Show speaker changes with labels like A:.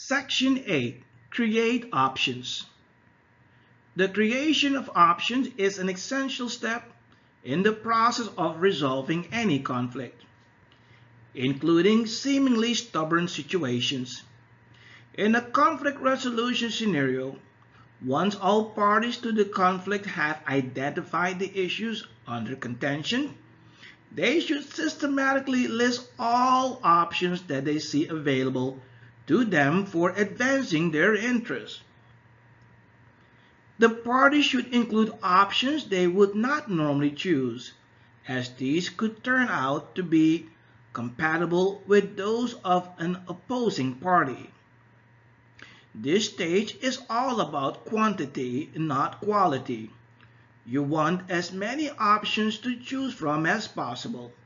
A: Section 8. Create options. The creation of options is an essential step in the process of resolving any conflict, including seemingly stubborn situations. In a conflict resolution scenario, once all parties to the conflict have identified the issues under contention, they should systematically list all options that they see available to them for advancing their interests. The parties should include options they would not normally choose, as these could turn out to be compatible with those of an opposing party. This stage is all about quantity, not quality. You want as many options to choose from as possible.